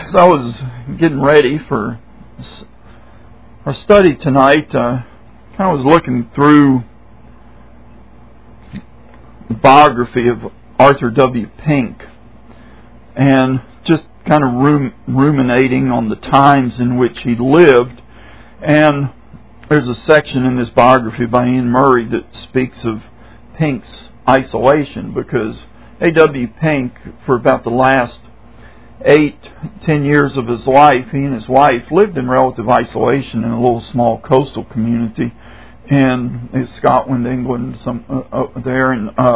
As I was getting ready for our study tonight, I was looking through the biography of Arthur W. Pink and just kind of ruminating on the times in which he lived. And there's a section in this biography by Ian Murray that speaks of Pink's isolation, because A.W. Pink, for about the last 8-10 years of his life, he and his wife lived in relative isolation in a little small coastal community in Scotland, England, there,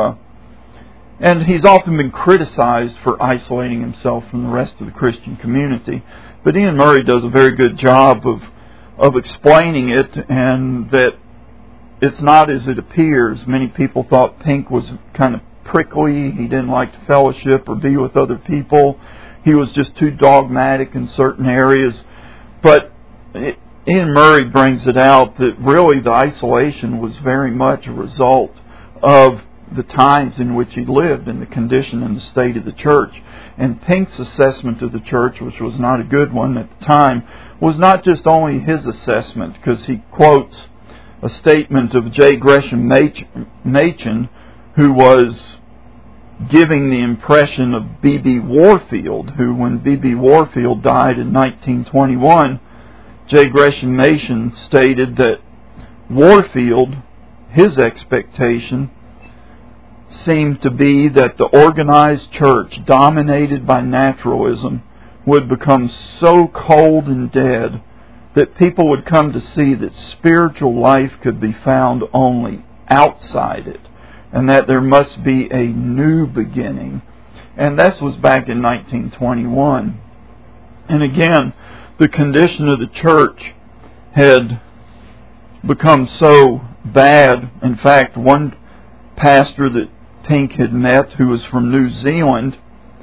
and he's often been criticized for isolating himself from the rest of the Christian community. But Ian Murray does a very good job of explaining it, and that it's not as it appears. Many people thought Pink was kind of prickly. He didn't like to fellowship or be with other people. He was just too dogmatic in certain areas. But Ian Murray brings it out that really the isolation was very much a result of the times in which he lived and the condition and the state of the church. And Pink's assessment of the church, which was not a good one at the time, was not just only his assessment, because he quotes a statement of J. Gresham Machen, who was giving the impression of B.B. Warfield, who, when B.B. Warfield died in 1921, J. Gresham Machen stated that Warfield, his expectation, seemed to be that the organized church, dominated by naturalism, would become so cold and dead that people would come to see that spiritual life could be found only outside it, and that there must be a new beginning. And this was back in 1921. And again, the condition of the church had become so bad. In fact, one pastor that Pink had met, who was from New Zealand,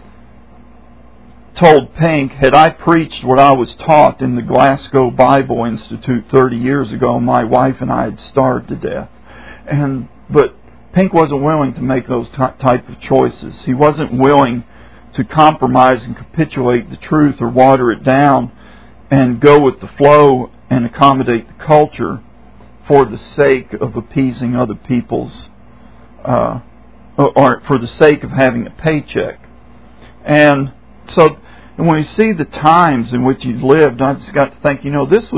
told Pink, "Had I preached what I was taught in the Glasgow Bible Institute 30 years ago, my wife and I had starved to death." But Pink wasn't willing to make those type of choices. He wasn't willing to compromise and capitulate the truth or water it down and go with the flow and accommodate the culture for the sake of appeasing other people's, or for the sake of having a paycheck. And so when we see the times in which he lived, I just got to think, this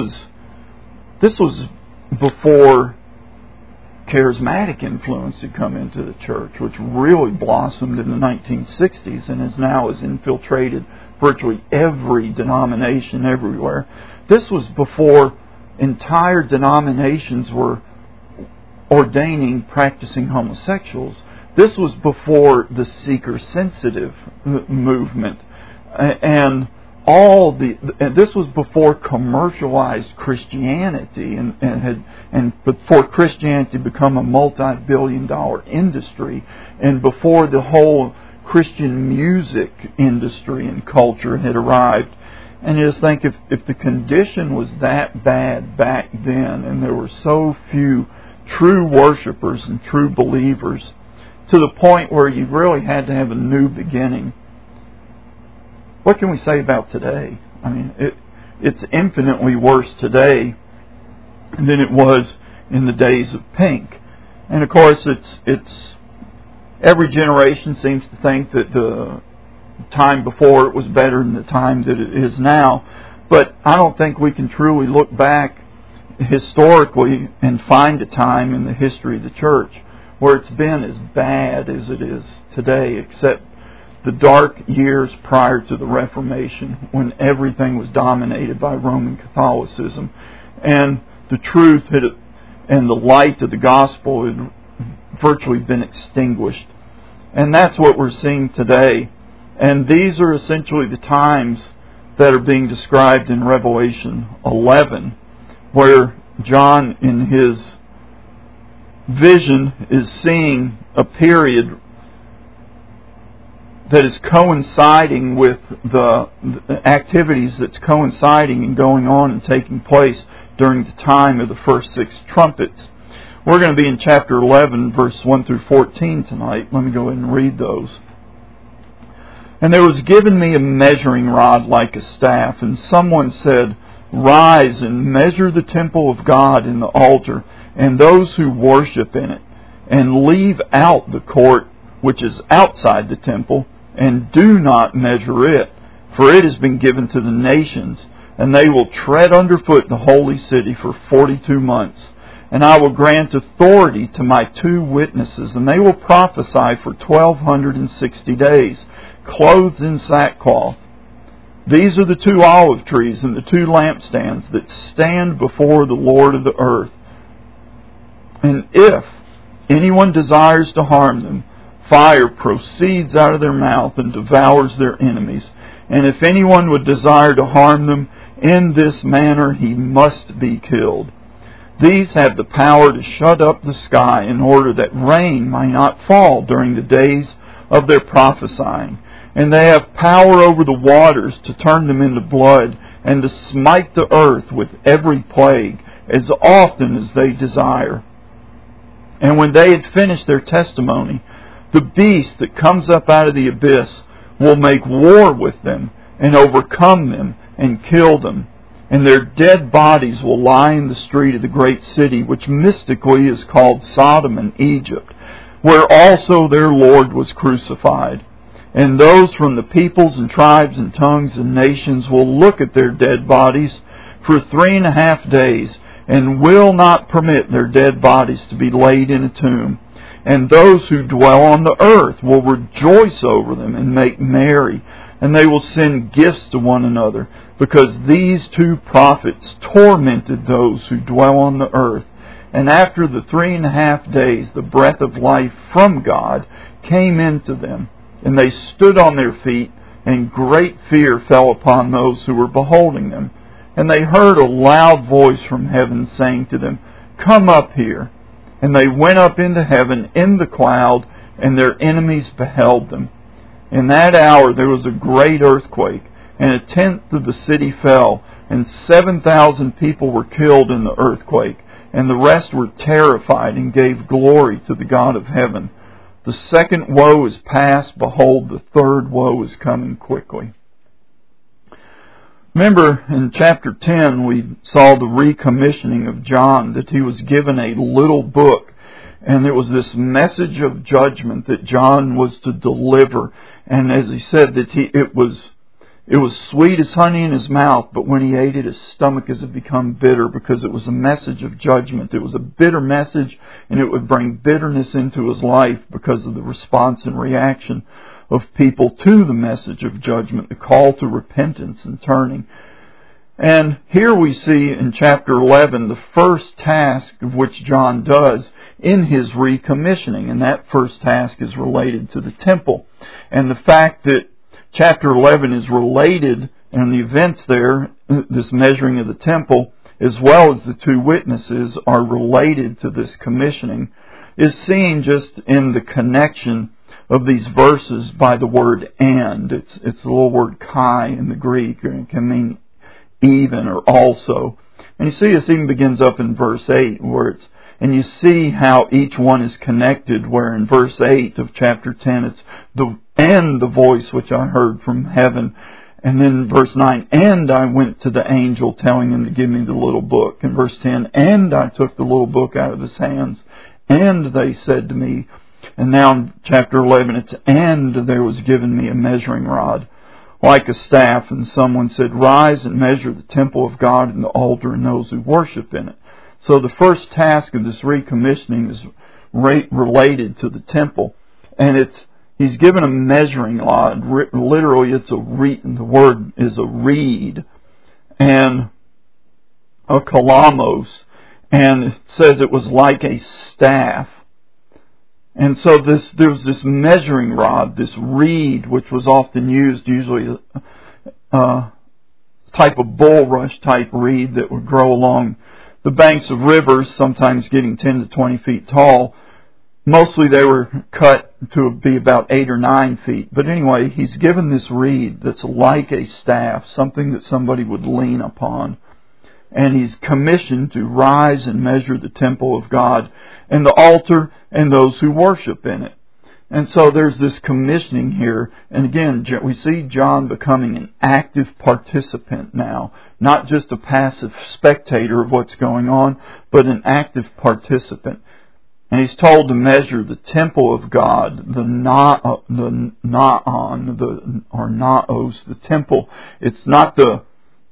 was before charismatic influence had come into the church, which really blossomed in the 1960s and has infiltrated virtually every denomination everywhere. This was before entire denominations were ordaining practicing homosexuals. This was before the seeker-sensitive movement, and this was before commercialized Christianity, and before Christianity become a multi-billion-dollar industry, and before the whole Christian music industry and culture had arrived. And you just think, if the condition was that bad back then, and there were so few true worshipers and true believers, to the point where you really had to have a new beginning, what can we say about today? I mean, it's infinitely worse today than it was in the days of Pink. And of course, it's every generation seems to think that the time before it was better than the time that it is now. But I don't think we can truly look back historically and find a time in the history of the church where it's been as bad as it is today, except the dark years prior to the Reformation, when everything was dominated by Roman Catholicism, and the truth and the light of the gospel had virtually been extinguished. And that's what we're seeing today. And these are essentially the times that are being described in Revelation 11, where John, in his vision, is seeing a period that is coinciding with the activities that's coinciding and going on and taking place during the time of the first 6 trumpets. We're going to be in chapter 11, verse 1 through 14 tonight. Let me go ahead and read those. And there was given me a measuring rod like a staff, and someone said, Rise and measure the temple of God and the altar, and those who worship in it, and leave out the court which is outside the temple, and do not measure it, for it has been given to the nations, and they will tread underfoot the holy city for 42 months. And I will grant authority to my 2 witnesses, and they will prophesy for 1260 days, clothed in sackcloth. These are the 2 olive trees and the 2 lampstands that stand before the Lord of the earth. And if anyone desires to harm them, fire proceeds out of their mouth and devours their enemies. And if anyone would desire to harm them in this manner, he must be killed. These have the power to shut up the sky in order that rain might not fall during the days of their prophesying. And they have power over the waters to turn them into blood, and to smite the earth with every plague, as often as they desire. And when they had finished their testimony, the beast that comes up out of the abyss will make war with them, and overcome them, and kill them. And their dead bodies will lie in the street of the great city, which mystically is called Sodom and Egypt, where also their Lord was crucified. And those from the peoples and tribes and tongues and nations will look at their dead bodies for 3.5 days, and will not permit their dead bodies to be laid in a tomb. And those who dwell on the earth will rejoice over them and make merry, and they will send gifts to one another, because these 2 prophets tormented those who dwell on the earth. And after the 3.5 days, the breath of life from God came into them, and they stood on their feet, and great fear fell upon those who were beholding them. And they heard a loud voice from heaven saying to them, Come up here. And they went up into heaven in the cloud, and their enemies beheld them. In that hour there was a great earthquake, and 1/10 of the city fell, and 7,000 people were killed in the earthquake, and the rest were terrified and gave glory to the God of heaven. The second woe is past, behold, the third woe is coming quickly. Remember, in chapter 10, we saw the recommissioning of John, that he was given a little book, and it was this message of judgment that John was to deliver. And as he said, that it was sweet as honey in his mouth, but when he ate it, his stomach has become bitter, because it was a message of judgment. It was a bitter message, and it would bring bitterness into his life because of the response and reaction of people to the message of judgment, the call to repentance and turning. And here we see in chapter 11 the first task of which John does in his recommissioning, and that first task is related to the temple. And the fact that chapter 11 is related, and the events there, this measuring of the temple, as well as the 2 witnesses, are related to this commissioning, is seen just in the connection of these verses by the word and. It's the little word kai in the Greek, and it can mean even or also. And you see this even begins up in verse 8, where it's, and you see how each one is connected, where in verse 8 of chapter 10 it's the voice which I heard from heaven. And then verse 9, and I went to the angel telling him to give me the little book. In verse 10, and I took the little book out of his hands, and they said to me. And now in chapter 11 it's, and there was given me a measuring rod like a staff, and someone said, Rise and measure the temple of God and the altar and those who worship in it. So the first task of this recommissioning is related to the temple, and he's given a measuring rod. Literally, it's a reed. The word is a reed, and a kalamos, and it says it was like a staff. And so there was this measuring rod, this reed, which was often used, usually a type of bulrush type reed that would grow along the banks of rivers, sometimes getting 10 to 20 feet tall. Mostly they were cut to be about 8 or 9 feet. But anyway, he's given this reed that's like a staff, something that somebody would lean upon. And he's commissioned to rise and measure the temple of God and the altar and those who worship in it. And so there's this commissioning here. And again, we see John becoming an active participant now. Not just a passive spectator of what's going on, but an active participant. And he's told to measure the temple of God, the naos, the temple. It's not the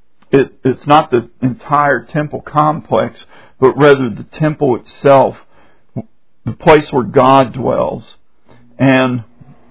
entire temple complex, but rather the temple itself, the place where God dwells. And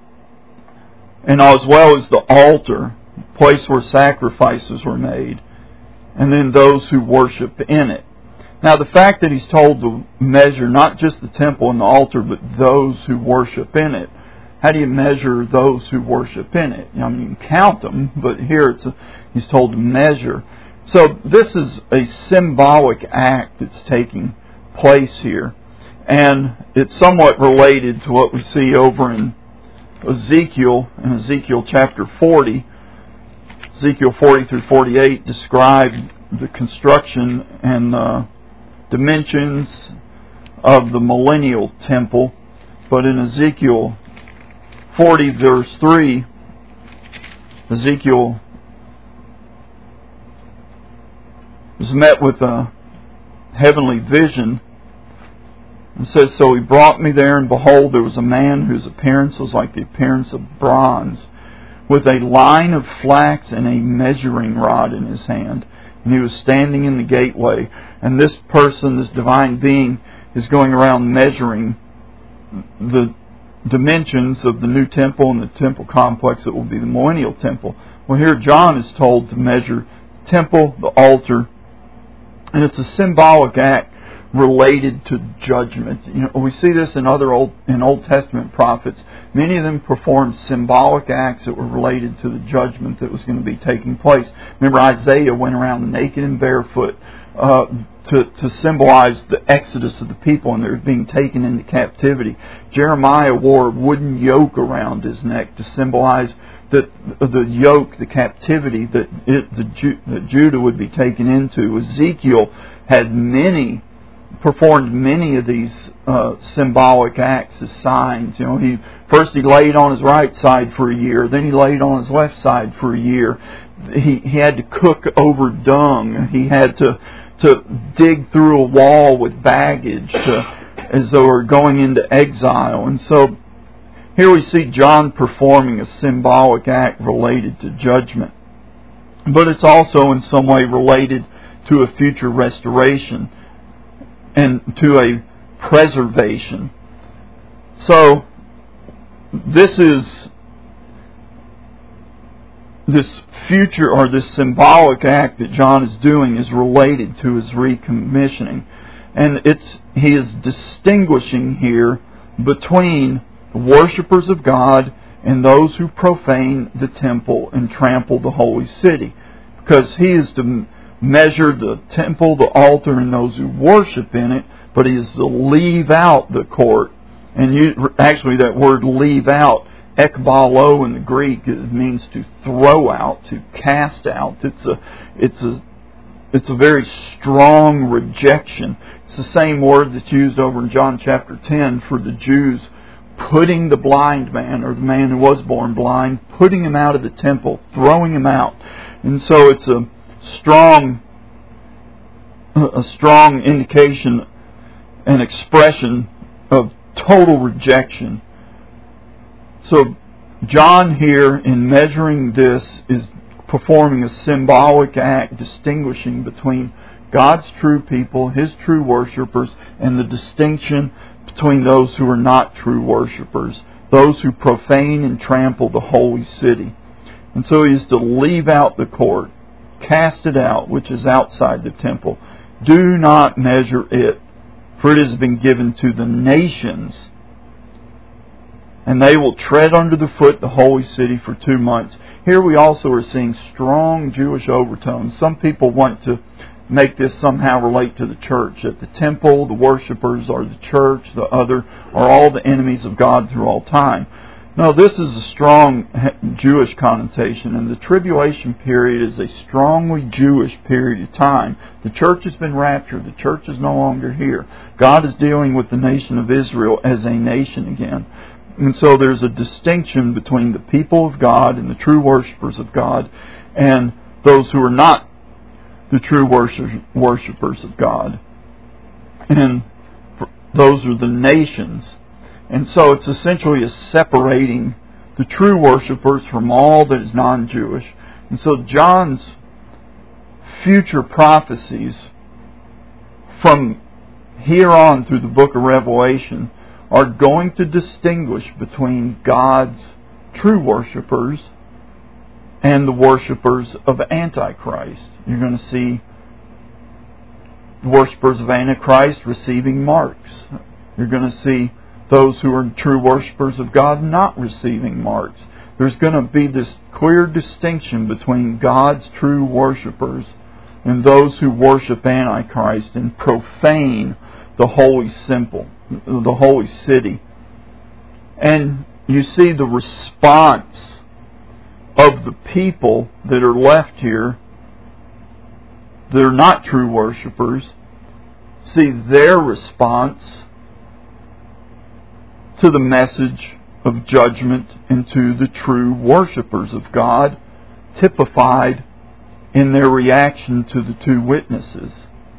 as well as the altar, place where sacrifices were made, and then those who worship in it. Now, the fact that he's told to measure not just the temple and the altar, but those who worship in it. How do you measure those who worship in it? I mean, you can count them, but here he's told to measure. So this is a symbolic act that's taking place here. And it's somewhat related to what we see over in Ezekiel chapter 40. Ezekiel 40 through 48 describe the construction and dimensions of the millennial temple. But in Ezekiel 40 verse 3, Ezekiel was met with a heavenly vision. It says, "So he brought me there, and behold, there was a man whose appearance was like the appearance of bronze, with a line of flax and a measuring rod in his hand. And he was standing in the gateway." And this person, this divine being, is going around measuring the dimensions of the new temple and the temple complex that will be the millennial temple. Well, here John is told to measure the temple, the altar, and it's a symbolic act related to judgment. We see this in Old Testament prophets. Many of them performed symbolic acts that were related to the judgment that was going to be taking place. Remember, Isaiah went around naked and barefoot to symbolize the exodus of the people, and they were being taken into captivity. Jeremiah wore a wooden yoke around his neck to symbolize that the yoke, the captivity that Judah would be taken into. Ezekiel had performed many of these symbolic acts as signs. He laid on his right side for a year, then he laid on his left side for a year. He had to cook over dung. He had to dig through a wall with baggage as though we're going into exile. And so here we see John performing a symbolic act related to judgment. But it's also in some way related to a future restoration and to a preservation. So this future, or this symbolic act that John is doing, is related to his recommissioning. And he is distinguishing here between the worshipers of God and those who profane the temple and trample the holy city. Because he is to measure the temple, the altar, and those who worship in it, but he is to leave out the court. And actually that word leave out, ekbalo in the Greek, it means to throw out, to cast out. It's a very strong rejection. It's the same word that's used over in John chapter 10 for the Jews putting the blind man, or the man who was born blind, putting him out of the temple, throwing him out. And so it's a strong indication and expression of total rejection. So John here, in measuring this, is performing a symbolic act distinguishing between God's true people, His true worshipers, and the distinction between those who are not true worshipers, those who profane and trample the holy city. And so he is to leave out the court, cast it out, which is outside the temple. Do not measure it, for it has been given to the nations, and they will tread under the foot the holy city for 2 months. Here we also are seeing strong Jewish overtones. Some people want to make this somehow relate to the church, that the temple, the worshipers are the church, the other are all the enemies of God through all time. No, this is a strong Jewish connotation, and the tribulation period is a strongly Jewish period of time. The church has been raptured. The church is no longer here. God is dealing with the nation of Israel as a nation again. And so there's a distinction between the people of God and the true worshipers of God and those who are not the true worshipers of God. And those are the nations. And so it's essentially a separating the true worshipers from all that is non-Jewish. And so John's future prophecies from here on through the book of Revelation are going to distinguish between God's true worshipers and the worshipers of Antichrist. You're going to see the worshipers of Antichrist receiving marks. You're going to see those who are true worshipers of God not receiving marks. There's going to be this clear distinction between God's true worshipers and those who worship Antichrist and profane the holy the holy city. And you see the response of the people that are left here. They're not true worshipers. See their response to the message of judgment and to the true worshipers of God, typified in their reaction to the two witnesses.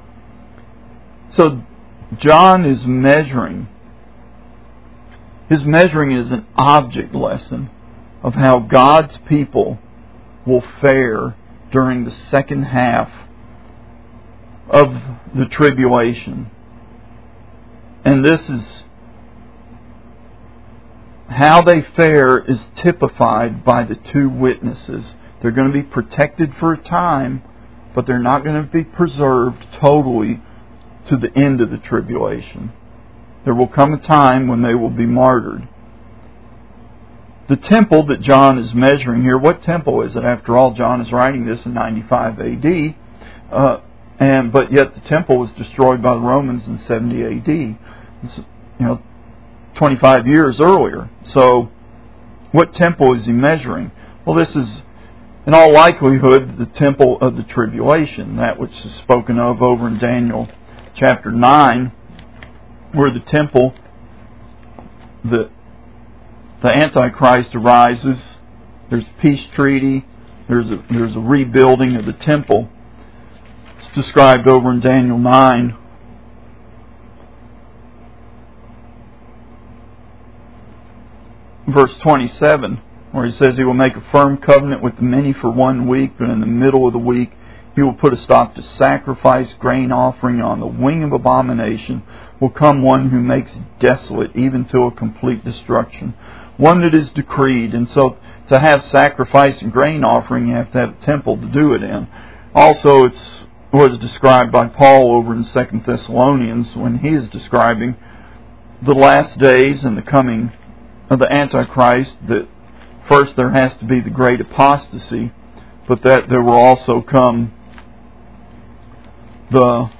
So John is measuring. His measuring is an object lesson of how God's people will fare during the second half of the tribulation. And this is how they fare is typified by the two witnesses. They're going to be protected for a time, but they're not going to be preserved totally to the end of the tribulation. There will come a time when they will be martyred. The temple that John is measuring here, what temple is it? After all, John is writing this in 95 A.D., but yet the temple was destroyed by the Romans in 70 A.D. It's, 25 years earlier. So, what temple is he measuring? Well, this is, in all likelihood, the temple of the tribulation, that which is spoken of over in Daniel chapter 9, where the temple, the Antichrist arises. There's a peace treaty. There's a rebuilding of the temple. It's described over in Daniel 9. Verse 27, where he says he will make a firm covenant with the many for 1 week, but in the middle of the week he will put a stop to sacrifice, grain offering. On the wing of abomination will come one who makes desolate, even to a complete destruction. One that is decreed. And so to have sacrifice and grain offering, you have to have a temple to do it in. Also, it was described by Paul over in 2 Thessalonians when he is describing the last days and the coming of the Antichrist, that first there has to be the great apostasy, but that there will also come the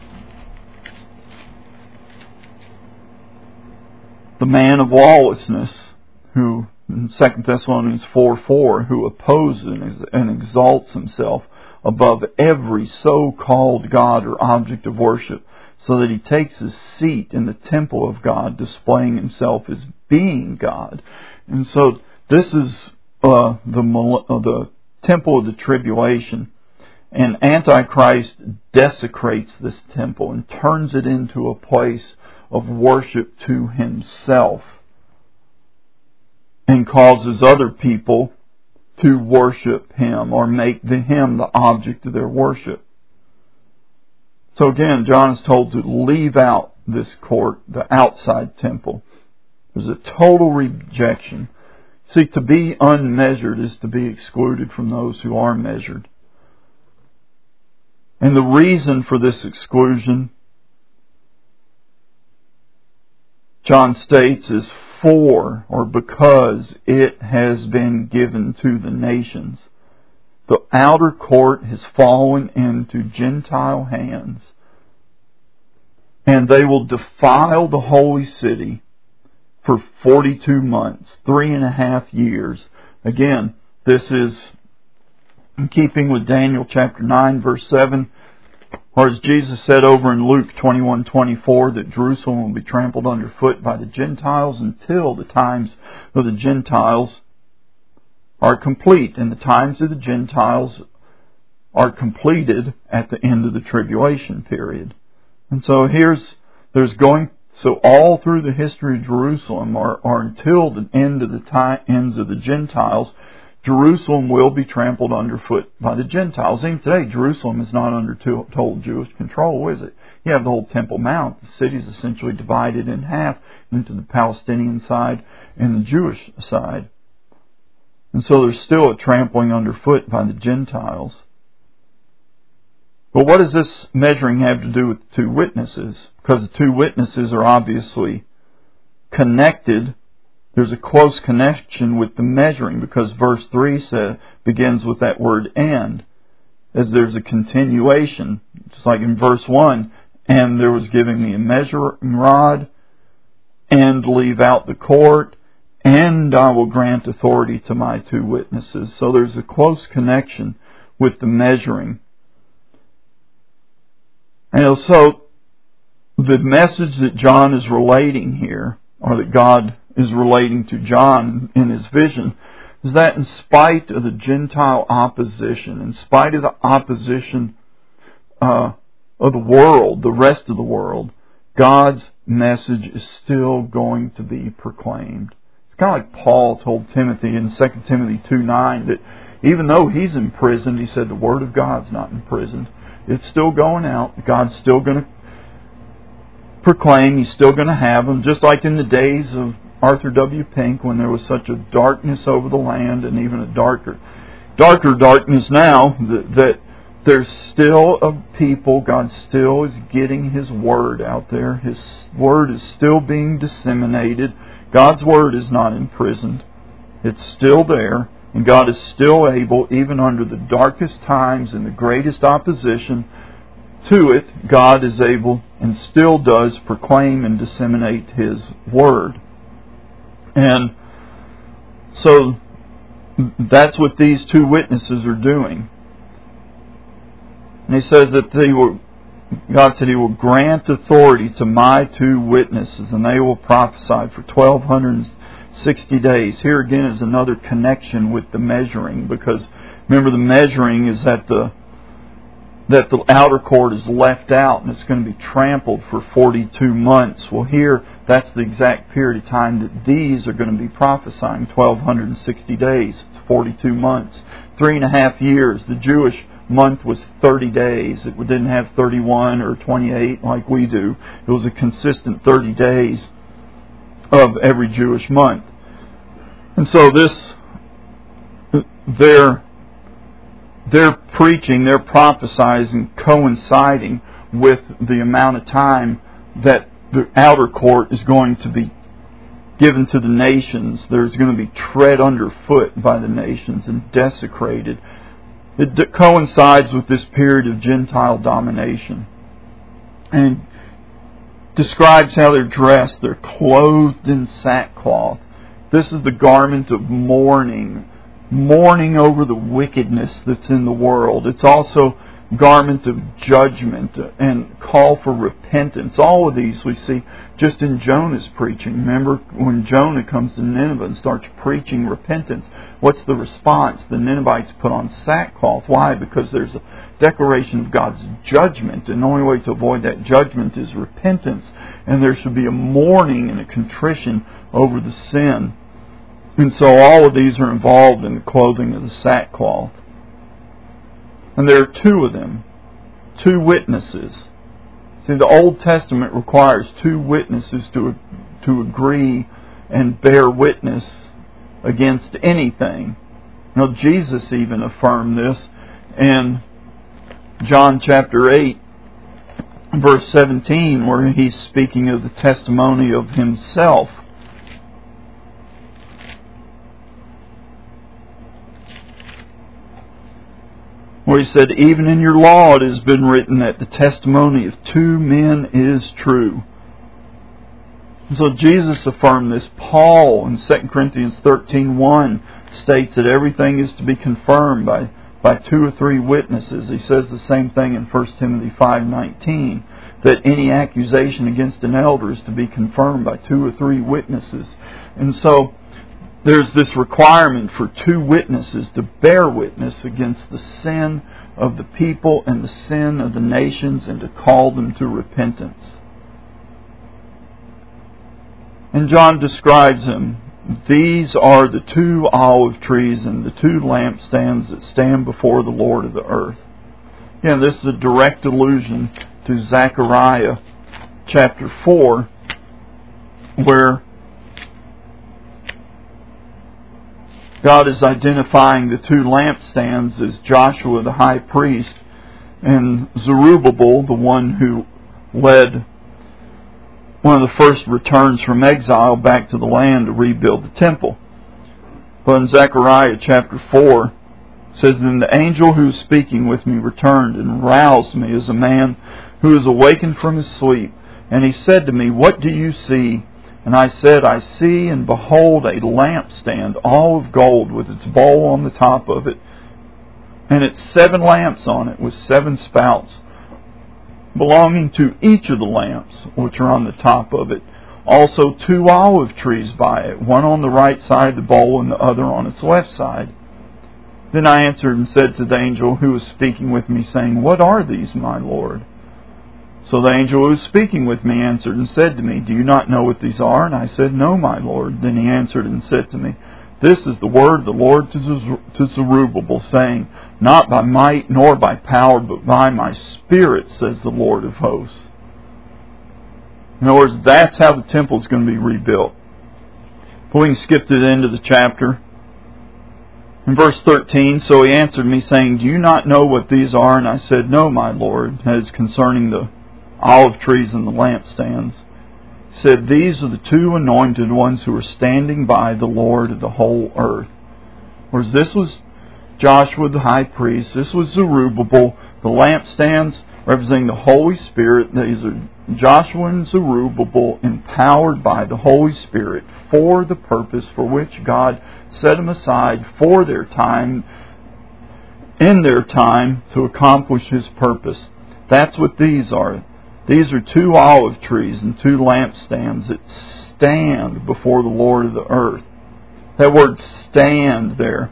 man of lawlessness, who in 2 Thessalonians 4:4, who opposes and exalts himself above every so-called God or object of worship, so that he takes his seat in the temple of God, displaying himself as being God. And so this is the temple of the tribulation. And Antichrist desecrates this temple and turns it into a place of worship to himself, and causes other people to worship him or make him the object of their worship. So again, John is told to leave out this court, the outside temple. There's a total rejection. See, to be unmeasured is to be excluded from those who are measured. And the reason for this exclusion, John states, is for or because it has been given to the nations. The outer court has fallen into Gentile hands, and they will defile the holy city for 42 months, 3.5 years. Again, this is in keeping with Daniel chapter 9, verse 7, Or as Jesus said over in Luke 21:24, that Jerusalem will be trampled underfoot by the Gentiles until the times of the Gentiles are complete. And the times of the Gentiles are completed at the end of the tribulation period. And so so all through the history of Jerusalem, or until the ends of the Gentiles, Jerusalem will be trampled underfoot by the Gentiles. Even today, Jerusalem is not under total Jewish control, is it? You have the whole Temple Mount. The city is essentially divided in half into the Palestinian side and the Jewish side. And so there's still a trampling underfoot by the Gentiles. But what does this measuring have to do with the two witnesses? Because the two witnesses are obviously connected. There's a close connection with the measuring, because verse 3 begins with that word "and," as there's a continuation. Just like in verse 1, "And there was giving me a measuring rod, and leave out the court, and I will grant authority to my two witnesses." So there's a close connection with the measuring. And so the message that John is relating here, or that God is relating to John in his vision, is that in spite of the Gentile opposition, in spite of the opposition of the world, the rest of the world, God's message is still going to be proclaimed. It's kind of like Paul told Timothy in 2 Timothy 2:9 that even though he's imprisoned, he said the Word of God's not imprisoned. It's still going out. God's still going to proclaim. He's still going to have them. Just like in the days of Arthur W. Pink, when there was such a darkness over the land, and even a darker darkness now, that there's still a people. God still is getting His Word out there. His Word is still being disseminated. God's Word is not imprisoned. It's still there. And God is still able, even under the darkest times and the greatest opposition to it, God is able and still does proclaim and disseminate His Word. And so that's what these two witnesses are doing. And He says that God said He will grant authority to my two witnesses, and they will prophesy for 1,260 days. Here again is another connection with the measuring, because remember, the measuring is that the outer court is left out and it's going to be trampled for 42 months. Well, here, that's the exact period of time that these are going to be prophesying, 1,260 days. It's 42 months. 3.5 years. The Jewish month was 30 days. It didn't have 31 or 28 like we do. It was a consistent 30 days of every Jewish month. And so their preaching, their prophesying, coinciding with the amount of time that the outer court is going to be given to the nations. There's going to be tread underfoot by the nations and desecrated. It coincides with this period of Gentile domination. And describes how they're dressed. They're clothed in sackcloth. This is the garment of mourning. Mourning over the wickedness that's in the world. It's also garment of judgment and call for repentance. All of these we see just in Jonah's preaching. Remember when Jonah comes to Nineveh and starts preaching repentance, what's the response? The Ninevites put on sackcloth. Why? Because there's a declaration of God's judgment, and the only way to avoid that judgment is repentance. And there should be a mourning and a contrition over the sin. And so all of these are involved in the clothing of the sackcloth. And there are two of them, two witnesses. See, the Old Testament requires two witnesses to agree and bear witness against anything. You know, Jesus even affirmed this in John chapter 8, verse 17, where He's speaking of the testimony of Himself. Where He said, even in your law it has been written that the testimony of two men is true. And so Jesus affirmed this. Paul in 2 Corinthians 13:1 states that everything is to be confirmed by by 2 or 3 witnesses. He says the same thing in 1 Timothy 5:19, that any accusation against an elder is to be confirmed by 2 or 3 witnesses. And so there's this requirement for 2 witnesses to bear witness against the sin of the people and the sin of the nations and to call them to repentance. And John describes them. These are the 2 olive trees and the 2 lampstands that stand before the Lord of the earth. Again, this is a direct allusion to Zechariah chapter 4, where God is identifying the 2 lampstands as Joshua the high priest and Zerubbabel, the one who led one of the first returns from exile back to the land to rebuild the temple. But in Zechariah chapter 4, it says, "Then the angel who was speaking with me returned and roused me as a man who is awakened from his sleep. And he said to me, 'What do you see?' And I said, 'I see and behold a lampstand, all of gold, with its bowl on the top of it, and its 7 lamps on it, with 7 spouts, belonging to each of the lamps which are on the top of it. Also 2 olive trees by it, one on the right side of the bowl and the other on its left side.' Then I answered and said to the angel who was speaking with me, saying, 'What are these, my Lord?' So the angel who was speaking with me answered and said to me, 'Do you not know what these are?' And I said, 'No, my Lord.' Then he answered and said to me, 'This is the word of the Lord to Zerubbabel, saying, Not by might nor by power, but by my Spirit, says the Lord of hosts.'" In other words, that's how the temple is going to be rebuilt. But we can skip to the end of the chapter. In verse 13, "So he answered me, saying, 'Do you not know what these are?' And I said, 'No, my Lord,' as concerning the olive trees and the lampstands. He said, 'These are the 2 anointed ones who are standing by the Lord of the whole earth.'" Whereas this was Joshua the high priest, this was Zerubbabel, the lampstands representing the Holy Spirit. These are Joshua and Zerubbabel, empowered by the Holy Spirit for the purpose for which God set them aside for their time, in their time, to accomplish His purpose. That's what these are. These are 2 olive trees and 2 lampstands that stand before the Lord of the earth. That word "stand" there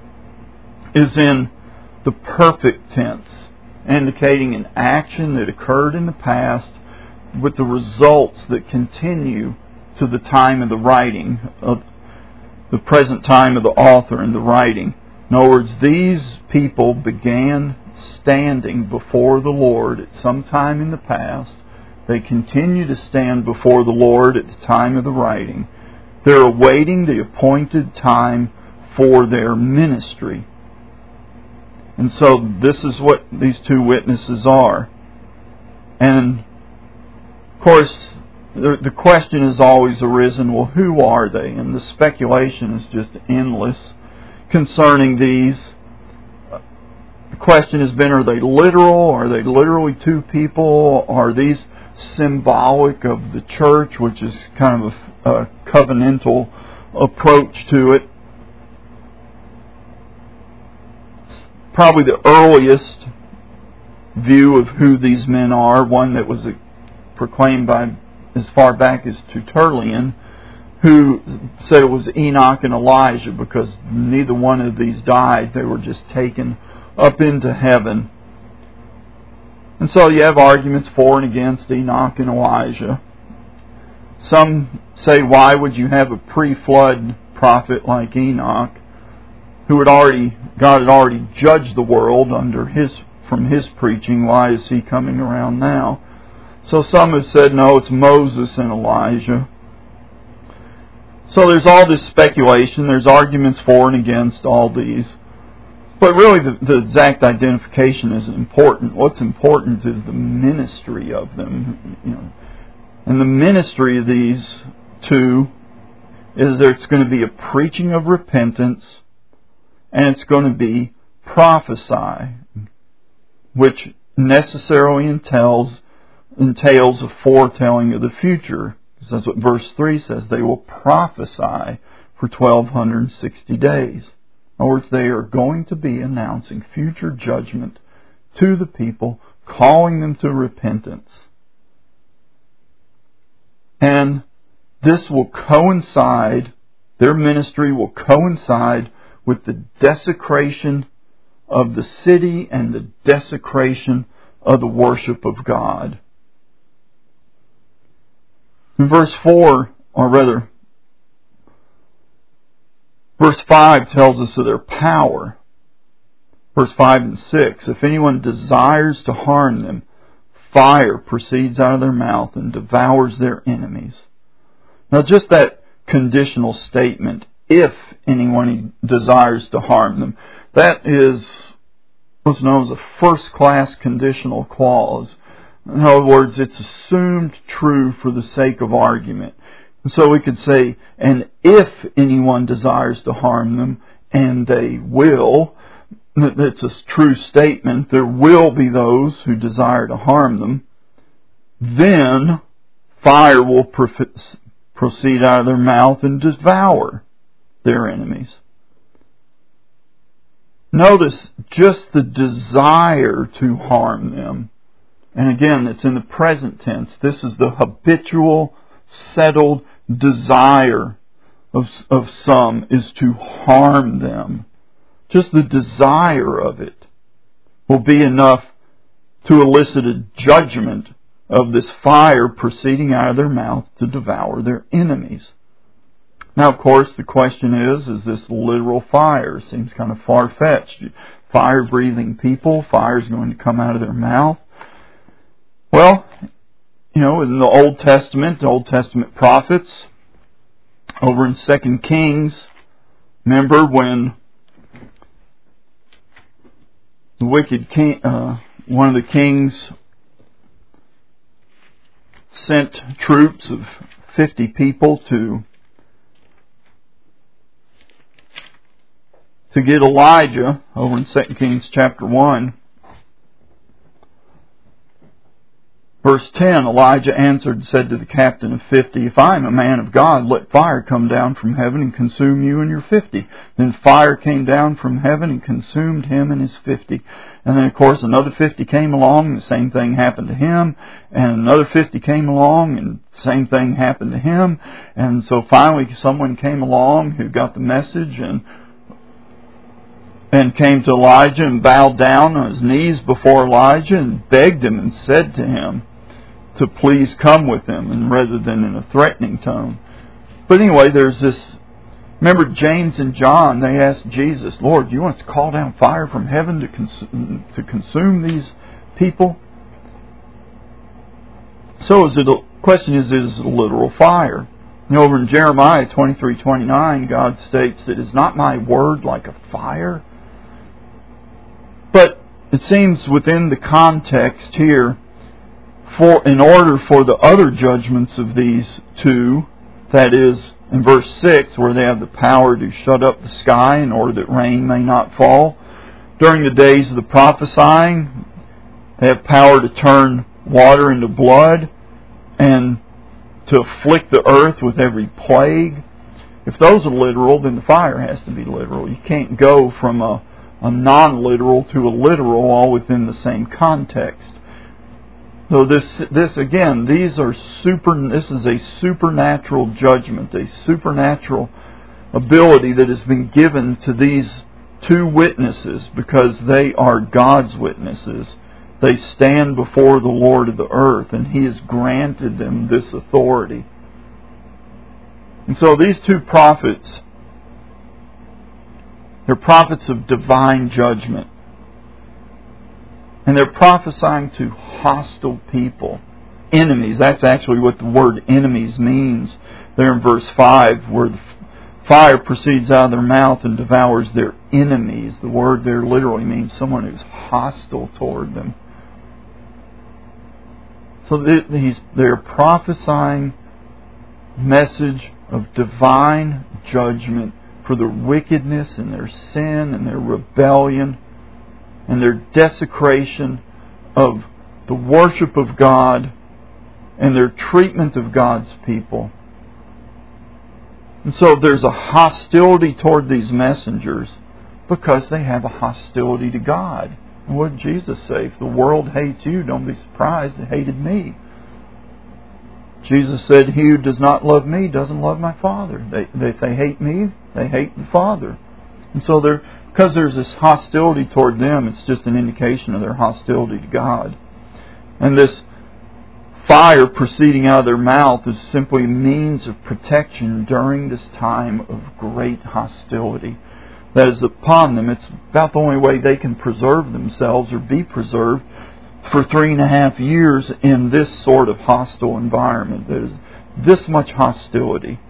is in the perfect tense, indicating an action that occurred in the past with the results that continue to the time of the writing, of the present time of the author in the writing. In other words, these people began standing before the Lord at some time in the past. They continue to stand before the Lord at the time of the writing. They're awaiting the appointed time for their ministry. And so this is what these 2 witnesses are. And of course, the question has always arisen, well, who are they? And the speculation is just endless concerning these. The question has been, are they literal? Are they literally 2 people? Are these symbolic of the church, which is kind of a covenantal approach to it? Probably the earliest view of who these men are, one that was proclaimed by as far back as Tertullian, who said it was Enoch and Elijah, because neither one of these died. They were just taken up into heaven. And so you have arguments for and against Enoch and Elijah. Some say, why would you have a pre-flood prophet like Enoch, who God had already judged the world from his preaching? Why is he coming around now? So some have said, no, it's Moses and Elijah. So there's all this speculation. There's arguments for and against all these. But really the exact identification isn't important. What's important is the ministry of them. And the ministry of these 2 is that it's going to be a preaching of repentance, and it's going to be prophesy, which necessarily entails a foretelling of the future. Because that's what verse 3 says. They will prophesy for 1,260 days. In other words, they are going to be announcing future judgment to the people, calling them to repentance. And this will coincide, their ministry will coincide with the desecration of the city and the desecration of the worship of God. In verse 4, or rather, verse 5 tells us of their power. Verse 5 and 6, if anyone desires to harm them, fire proceeds out of their mouth and devours their enemies. Now just that conditional statement, if anyone desires to harm them, that is what's known as a first-class conditional clause. In other words, it's assumed true for the sake of argument. And so we could say, and if anyone desires to harm them, and they will, it's a true statement, there will be those who desire to harm them, then fire will proceed out of their mouth and devour their enemies. Notice just the desire to harm them. And again, it's in the present tense. This is the habitual, settled desire of some is to harm them. Just the desire of it will be enough to elicit a judgment of this fire proceeding out of their mouth to devour their enemies. Now, of course, the question is this literal fire? Seems kind of far-fetched. Fire-breathing people, fire's going to come out of their mouth. Well, in the Old Testament prophets, over in 2 Kings, remember when the wicked king, one of the kings sent troops of 50 people to get Elijah, over in 2 Kings chapter 1. Verse 10, Elijah answered and said to the captain of 50, if I am a man of God, let fire come down from heaven and consume you and your 50. Then fire came down from heaven and consumed him and his 50. And then, of course, another 50 came along, and the same thing happened to him. And another 50 came along, and the same thing happened to him. And so finally someone came along who got the message and came to Elijah and bowed down on his knees before Elijah and begged him and said to him to please come with him, and rather than in a threatening tone. But anyway, there's this, remember James and John, they asked Jesus, Lord, do you want us to call down fire from heaven to consume these people? So the question is it a literal fire? Over in Jeremiah 23:29, God states that is not my word like a fire? But it seems within the context here, in order for the other judgments of these two, that is, in verse 6, where they have the power to shut up the sky in order that rain may not fall. During the days of the prophesying, they have power to turn water into blood and to afflict the earth with every plague. If those are literal, then the fire has to be literal. You can't go from a non-literal to a literal all within the same context. So this again, this is a supernatural judgment, a supernatural ability that has been given to these two witnesses because they are God's witnesses. They stand before the Lord of the earth, and He has granted them this authority. And so these two prophets, they're prophets of divine judgment. And they're prophesying to hostile people, enemies. That's actually what the word enemies means there in verse 5, where the fire proceeds out of their mouth and devours their enemies. The word there literally means someone who's hostile toward them. So they're prophesying message of divine judgment for their wickedness and their sin and their rebellion and their desecration of the worship of God and their treatment of God's people. And so there's a hostility toward these messengers Because they have a hostility to God. And what did Jesus say? If the world hates you, don't be surprised it hated me. Jesus said, he who does not love me doesn't love my Father. If they hate me, they hate the Father. And so because there's this hostility toward them, it's just an indication of their hostility to God. And this fire proceeding out of their mouth is simply a means of protection during this time of great hostility that is upon them. It's about the only way they can preserve themselves or be preserved for 3.5 years in this sort of hostile environment. There's this much hostility.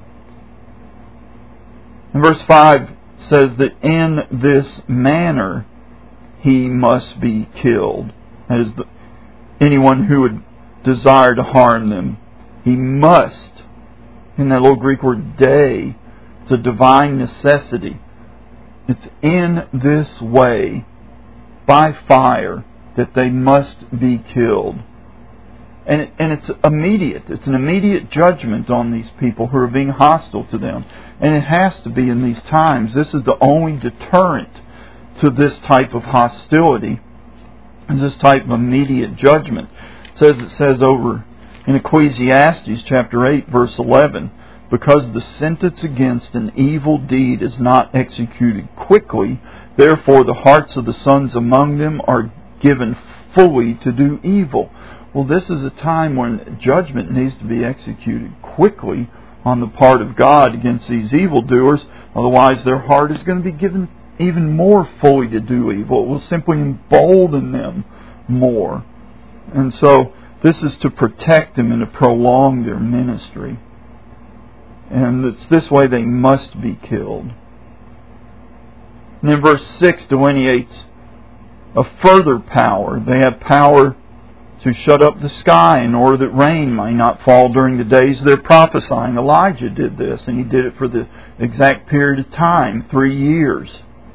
And verse 5 says that in this manner he must be killed. That is, anyone who would desire to harm them. He must. In that little Greek word day, it's a divine necessity. It's in this way, by fire, that they must be killed. And it's immediate. It's an immediate judgment on these people who are being hostile to them. And it has to be in these times. This is the only deterrent to this type of hostility and this type of immediate judgment. It says over in Ecclesiastes chapter 8, verse 11, because the sentence against an evil deed is not executed quickly, therefore the hearts of the sons among them are given fully to do evil. Well, this is a time when judgment needs to be executed quickly on the part of God against these evildoers. Otherwise, their heart is going to be given even more fully to do evil. It will simply embolden them more. And so, this is to protect them and to prolong their ministry. And it's this way they must be killed. And then verse 6 delineates a further power. They have power to shut up the sky in order that rain might not fall during the days of their prophesying. Elijah did this, and he did it for the exact period of time, 3 years.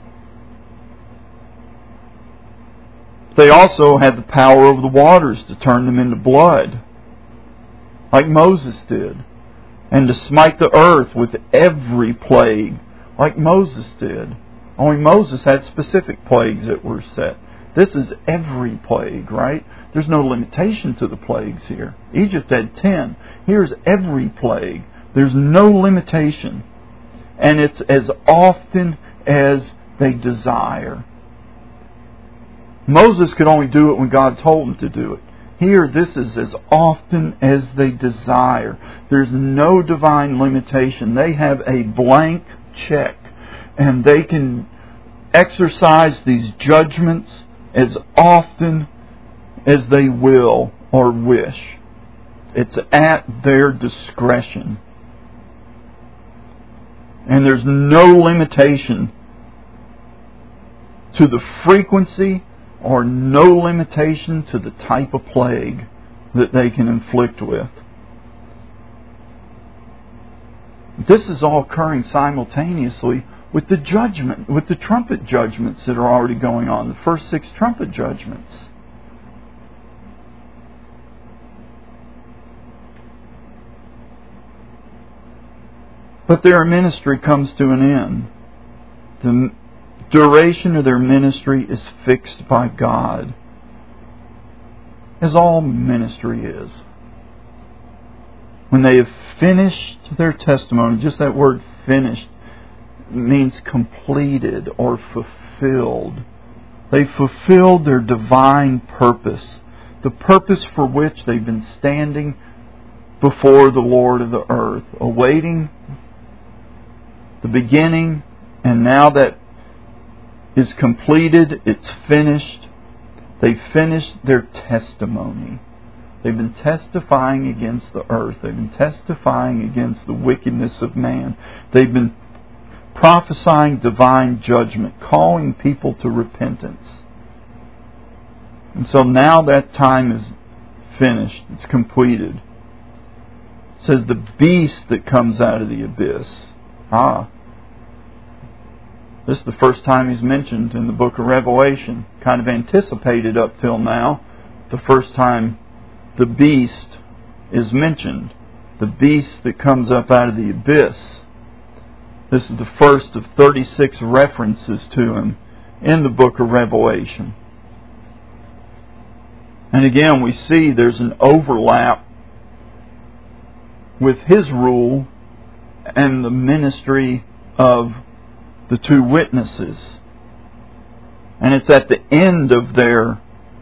They also had the power over the waters to turn them into blood, like Moses did, and to smite the earth with every plague, like Moses did. Only Moses had specific plagues that were set. This is every plague, right? There's no limitation to the plagues here. Egypt had 10. Here's every plague. There's no limitation. And it's as often as they desire. Moses could only do it when God told him to do it. Here, this is as often as they desire. There's no divine limitation. They have a blank check, and they can exercise these judgments as often as they will or wish. It's at their discretion. And there's no limitation to the frequency or no limitation to the type of plague that they can inflict with. This is all occurring simultaneously with the judgment, with the trumpet judgments that are already going on, the first 6 trumpet judgments. But their ministry comes to an end. The duration of their ministry is fixed by God, as all ministry is. When they have finished their testimony, just that word finished means completed or fulfilled. They fulfilled their divine purpose, the purpose for which they've been standing before the Lord of the earth, awaiting the beginning, and now that is completed, it's finished. They finished their testimony. They've been testifying against the earth. They've been testifying against the wickedness of man. They've been prophesying divine judgment, calling people to repentance. And so now that time is finished. It's completed. It says the beast that comes out of the abyss. This is the first time he's mentioned in the book of Revelation. Kind of anticipated up till now. The first time the beast is mentioned. The beast that comes up out of the abyss. This is the first of 36 references to Him in the book of Revelation. And again, we see there's an overlap with His rule and the ministry of the two witnesses. And it's at the end of the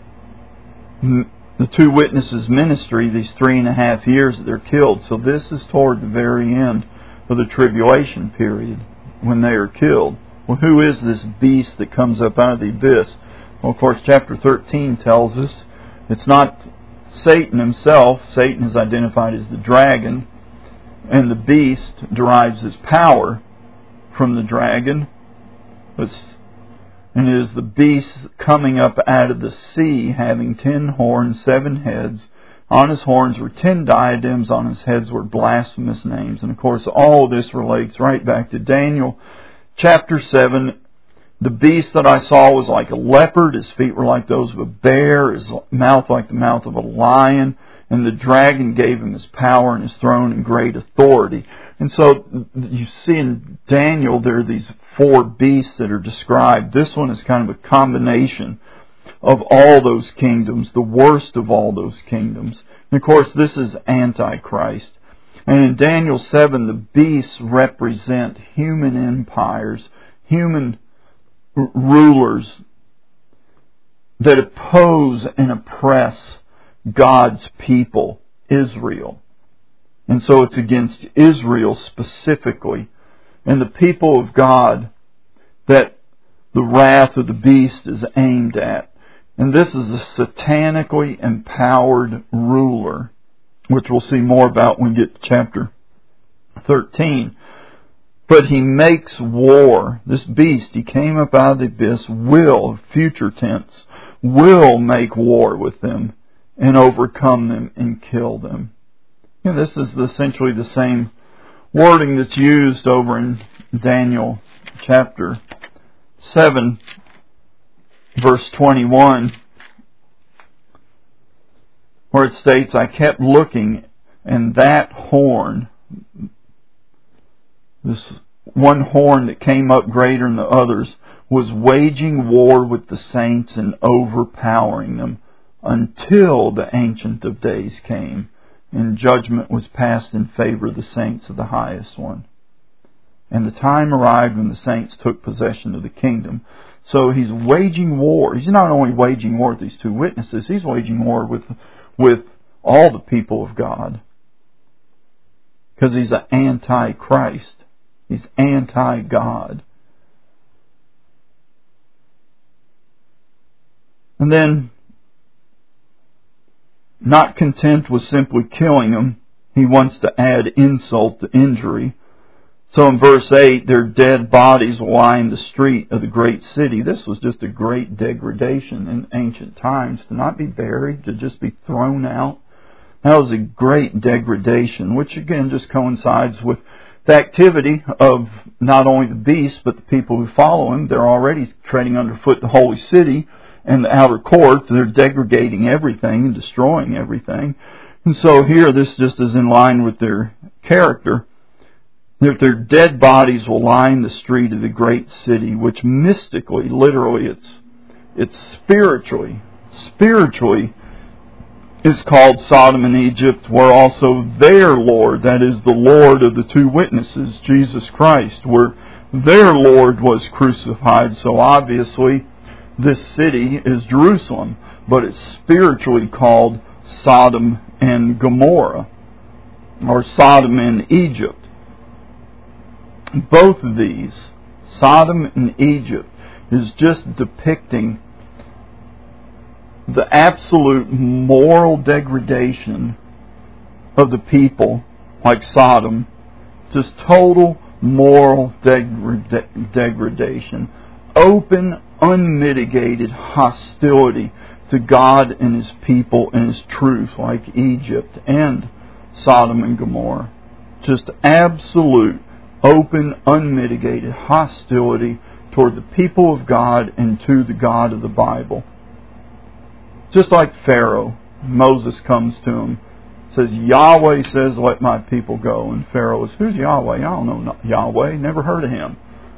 two witnesses' ministry, these 3.5 years that they're killed. So this is toward the very end of the tribulation period when they are killed. Well, who is this beast that comes up out of the abyss? Well, of course, chapter 13 tells us it's not Satan himself. Satan is identified as the dragon, and the beast derives his power from the dragon. And it is the beast coming up out of the sea, having 10 horns, 7 heads. On his horns were 10 diadems, on his heads were blasphemous names. And of course, all of this relates right back to Daniel chapter 7. The beast that I saw was like a leopard, his feet were like those of a bear, his mouth like the mouth of a lion, and the dragon gave him his power and his throne and great authority. And so you see in Daniel there are these 4 beasts that are described. This one is kind of a combination of all those kingdoms, the worst of all those kingdoms. And of course this is Antichrist. And in Daniel 7 the beasts represent human empires, human rulers that oppose and oppress God's people, Israel. And so it's against Israel specifically and the people of God that the wrath of the beast is aimed at. And this is a satanically empowered ruler, which we'll see more about when we get to chapter 13. But he makes war. This beast, he came up out of the abyss, will, future tense, will make war with them and overcome them and kill them. And this is essentially the same wording that's used over in Daniel chapter 7, verse 21, where it states, I kept looking, and that horn, this one horn that came up greater than the others, was waging war with the saints and overpowering them until the Ancient of Days came and judgment was passed in favor of the saints of the highest one. And the time arrived when the saints took possession of the kingdom. So he's waging war. He's not only waging war with these two witnesses, he's waging war with all the people of God. Because he's an anti-Christ. He's anti-God. And then, not content with simply killing him, he wants to add insult to injury. So in verse 8, their dead bodies line the street of the great city. This was just a great degradation in ancient times, to not be buried, to just be thrown out. That was a great degradation, which again just coincides with the activity of not only the beast, but the people who follow him. They're already treading underfoot the holy city and the outer court. They're degrading everything and destroying everything. And so here, this just is in line with their character. That their dead bodies will line the street of the great city, which mystically, literally, it's spiritually is called Sodom and Egypt, where also their Lord, that is the Lord of the two witnesses, Jesus Christ, where their Lord was crucified. So obviously, this city is Jerusalem, but it's spiritually called Sodom and Gomorrah, or Sodom and Egypt. Both of these, Sodom and Egypt, is just depicting the absolute moral degradation of the people, like Sodom. Just total moral degradation. Open, unmitigated hostility to God and His people and His truth, like Egypt and Sodom and Gomorrah. Just absolute, open, unmitigated hostility toward the people of God and to the God of the Bible. Just like Pharaoh, Moses comes to him, It says, Yahweh says, let my people go. And Pharaoh is, who's Yahweh? I don't know Yahweh. Never heard of him.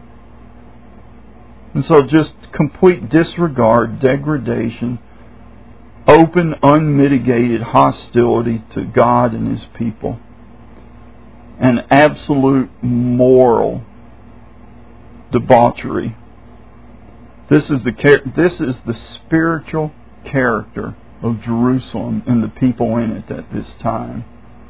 And so just complete disregard, degradation, open, unmitigated hostility to God and His people. And absolute moral debauchery. This is the spiritual character of Jerusalem and the people in it at this time.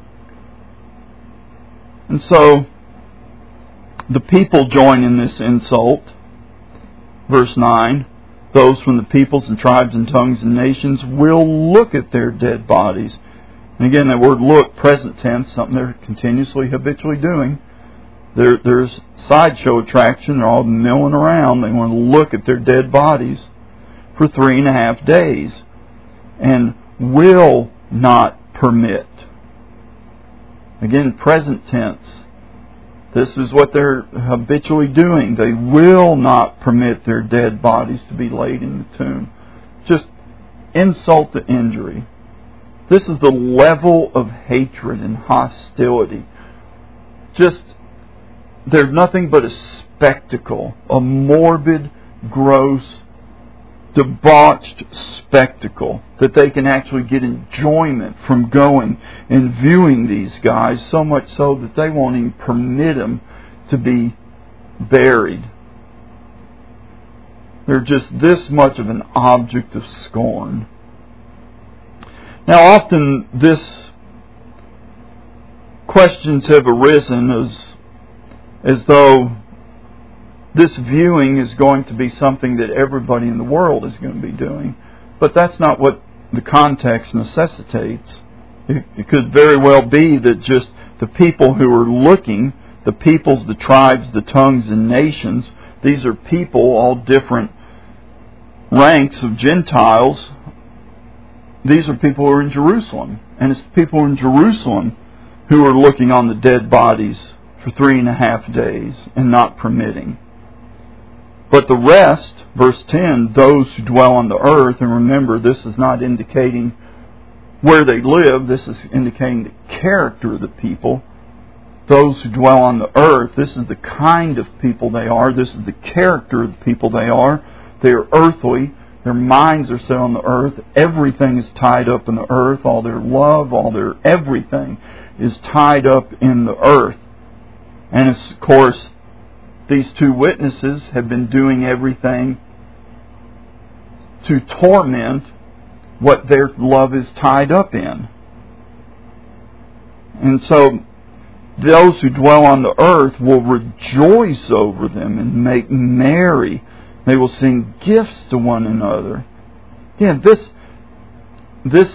And so the people join in this insult. Verse 9, those from the peoples and tribes and tongues and nations will look at their dead bodies. And again, that word look, present tense, something they're continuously, habitually doing. There's sideshow attraction. They're all milling around. They want to look at their dead bodies for 3.5 days. And will not permit. Again, present tense. This is what they're habitually doing. They will not permit their dead bodies to be laid in the tomb. Just insult to injury. This is the level of hatred and hostility. They're nothing but a spectacle, a morbid, gross, debauched spectacle that they can actually get enjoyment from going and viewing these guys, so much so that they won't even permit them to be buried. They're just this much of an object of scorn. Now often questions have arisen as though this viewing is going to be something that everybody in the world is going to be doing. But that's not what the context necessitates. It could very well be that just the people who are looking, the peoples, the tribes, the tongues, and nations, these are people, all different ranks of Gentiles. These are people who are in Jerusalem. And it's the people in Jerusalem who are looking on the dead bodies for 3.5 days and not permitting. But the rest, verse 10, those who dwell on the earth, and remember, this is not indicating where they live, this is indicating the character of the people. Those who dwell on the earth, this is the kind of people they are, this is the character of the people they are. They are earthly, their minds are set on the earth, everything is tied up in the earth, all their love, all their everything is tied up in the earth. And of course, these two witnesses have been doing everything to torment what their love is tied up in. And so those who dwell on the earth will rejoice over them and make merry. They will sing gifts to one another. Yeah, this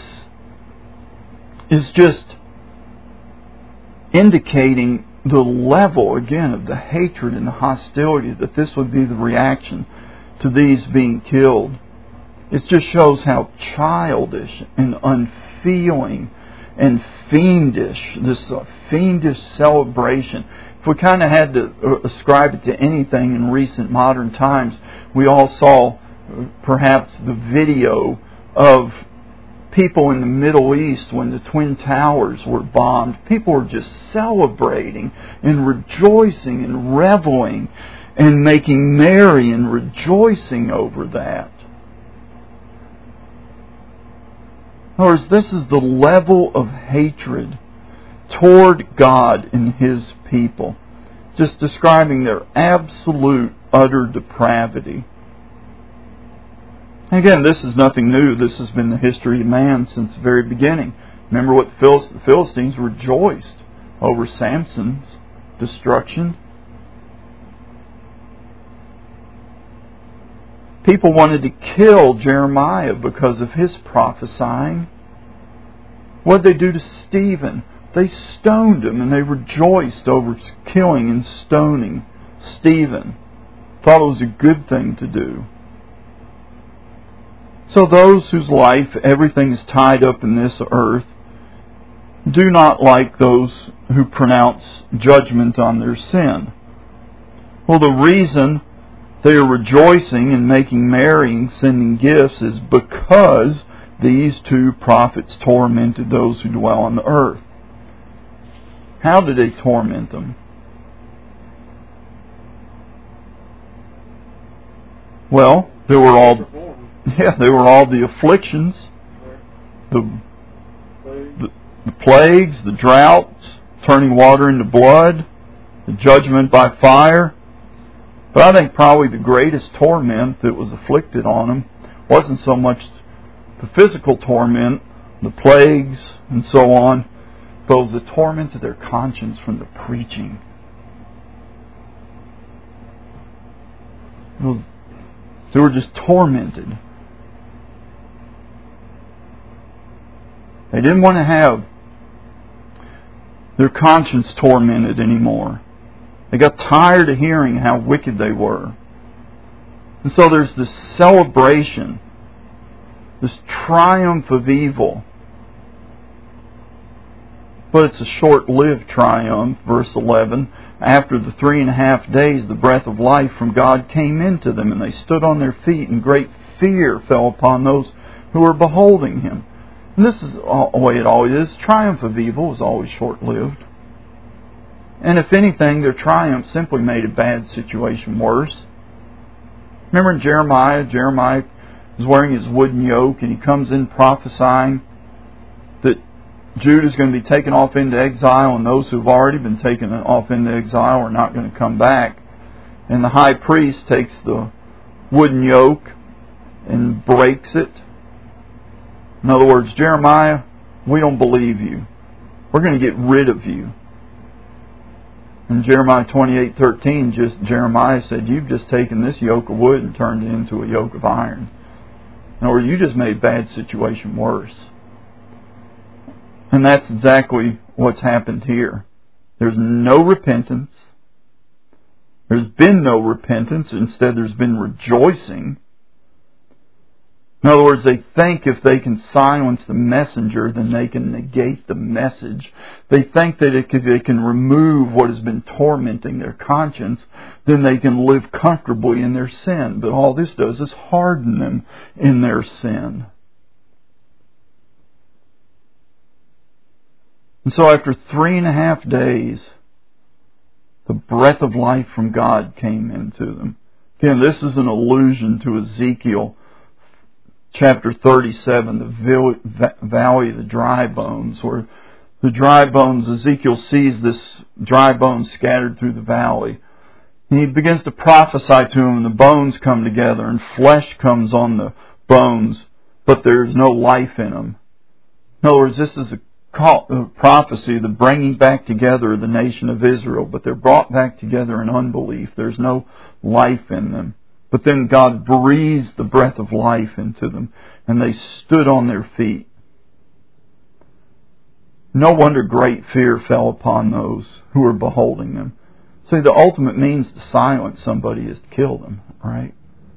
is just indicating the level, again, of the hatred and the hostility, that this would be the reaction to these being killed. It just shows how childish and unfeeling and fiendish, this fiendish celebration. If we kind of had to ascribe it to anything in recent modern times, we all saw perhaps the video of people in the Middle East when the Twin Towers were bombed. People were just celebrating and rejoicing and reveling and making merry and rejoicing over that. In other words, this is the level of hatred toward God and His people. Just describing their absolute, utter depravity. Again, this is nothing new. This has been the history of man since the very beginning. Remember what the Philistines rejoiced over Samson's destruction. People wanted to kill Jeremiah because of his prophesying. What did they do to Stephen? They stoned him, and they rejoiced over killing and stoning Stephen. Thought it was a good thing to do. So those whose life, everything is tied up in this earth, do not like those who pronounce judgment on their sin. Well, the reason they are rejoicing and making merry and sending gifts is because these two prophets tormented those who dwell on the earth. How did they torment them? Well, there were all the afflictions, the plagues, the droughts, turning water into blood, the judgment by fire. But I think probably the greatest torment that was afflicted on them wasn't so much the physical torment, the plagues, and so on, but it was the torment of their conscience from the preaching. They were just tormented. They didn't want to have their conscience tormented anymore. They got tired of hearing how wicked they were. And so there's this celebration, this triumph of evil. But it's a short-lived triumph. Verse 11, after the 3.5 days, the breath of life from God came into them, and they stood on their feet, and great fear fell upon those who were beholding Him. And this is the way it always is. Triumph of evil is always short-lived. And if anything, their triumph simply made a bad situation worse. Remember in Jeremiah is wearing his wooden yoke, and he comes in prophesying that Judah is going to be taken off into exile, and those who have already been taken off into exile are not going to come back. And the high priest takes the wooden yoke and breaks it. In other words, Jeremiah, we don't believe you. We're going to get rid of you. In Jeremiah 28:13, Jeremiah said, you've just taken this yoke of wood and turned it into a yoke of iron. In other words, you just made a bad situation worse. And that's exactly what's happened here. There's no repentance. There's been no repentance. Instead, there's been rejoicing. In other words, they think if they can silence the messenger, then they can negate the message. They think that if they can remove what has been tormenting their conscience, then they can live comfortably in their sin. But all this does is harden them in their sin. And so after 3.5 days, the breath of life from God came into them. Again, this is an allusion to Ezekiel chapter 37, the valley of the dry bones, where the dry bones, Ezekiel sees this dry bones scattered through the valley. And he begins to prophesy to them, and the bones come together, and flesh comes on the bones, but there's no life in them. In other words, this is a prophecy, the bringing back together of the nation of Israel, but they're brought back together in unbelief. There's no life in them. But then God breathed the breath of life into them, and they stood on their feet. No wonder great fear fell upon those who were beholding them. See, the ultimate means to silence somebody is to kill them, right?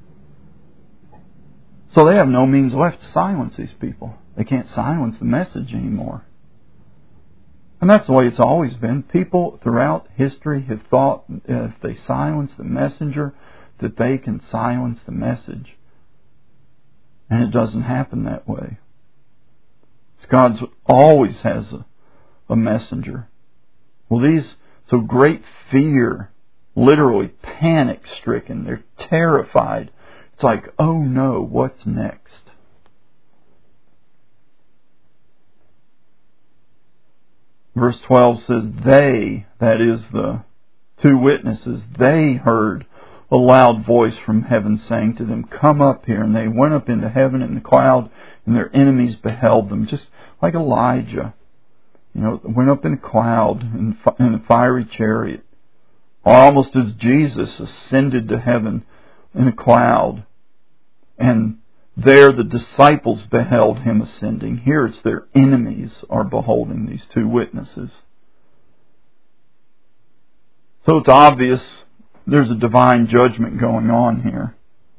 So they have no means left to silence these people. They can't silence the message anymore. And that's the way it's always been. People throughout history have thought if they silence the messenger, that they can silence the message. And it doesn't happen that way. God always has a messenger. Well, so great fear, literally panic-stricken. They're terrified. It's like, oh no, what's next? Verse 12 says, they, that is the two witnesses, they heard a loud voice from heaven saying to them, come up here. And they went up into heaven in the cloud, and their enemies beheld them. Just like Elijah, went up in a cloud in a fiery chariot. Or almost as Jesus ascended to heaven in a cloud. And there the disciples beheld Him ascending. Here it's their enemies are beholding these two witnesses. So it's obvious there's a divine judgment going on here.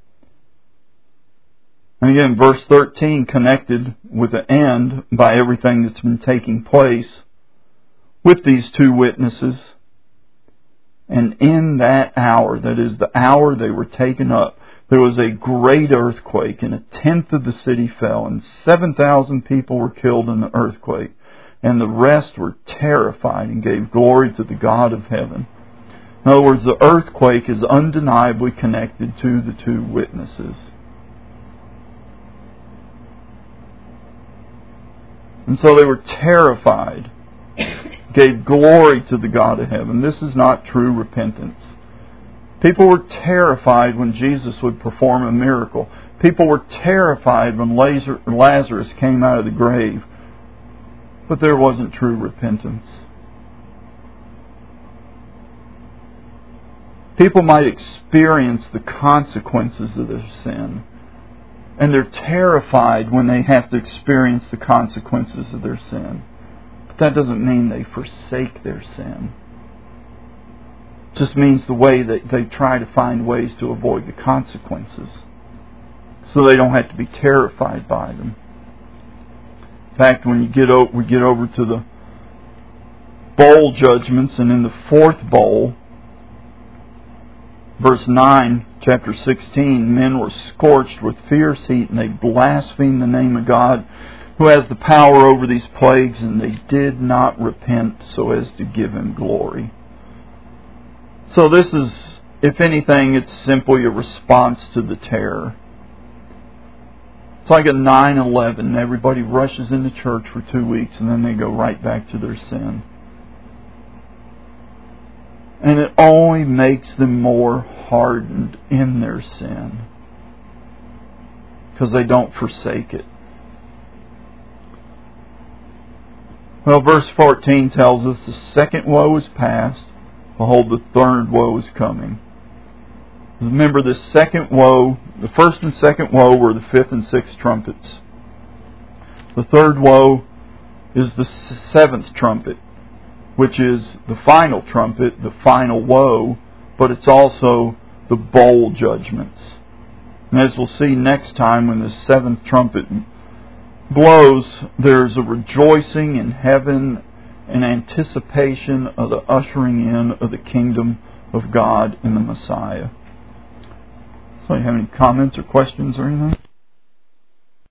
And again, verse 13 connected with the end by everything that's been taking place with these two witnesses. And in that hour, that is the hour they were taken up, there was a great earthquake, and 1/10 of the city fell, and 7,000 people were killed in the earthquake. And the rest were terrified and gave glory to the God of heaven. In other words, the earthquake is undeniably connected to the two witnesses. And so they were terrified, gave glory to the God of heaven. This is not true repentance. People were terrified when Jesus would perform a miracle. People were terrified when Lazarus came out of the grave. But there wasn't true repentance. People might experience the consequences of their sin. And they're terrified when they have to experience the consequences of their sin. But that doesn't mean they forsake their sin. It just means the way that they try to find ways to avoid the consequences, so they don't have to be terrified by them. In fact, when we get over to the bowl judgments, and in the fourth bowl, verse 9, chapter 16, men were scorched with fierce heat, and they blasphemed the name of God, who has the power over these plagues, and they did not repent so as to give Him glory. So this is, if anything, it's simply a response to the terror. It's like a 9/11. Everybody rushes into church for 2 weeks and then they go right back to their sin. And it only makes them more hardened in their sin, because they don't forsake it. Well, verse 14 tells us the second woe is past. Behold, the third woe is coming. Remember, the second woe, the first and second woe were the fifth and sixth trumpets. The third woe is the seventh trumpet, which is the final trumpet, the final woe, but it's also the bowl judgments. And as we'll see next time, when the seventh trumpet blows, there's a rejoicing in heaven, an anticipation of the ushering in of the kingdom of God in the Messiah. So, you have any comments or questions or anything?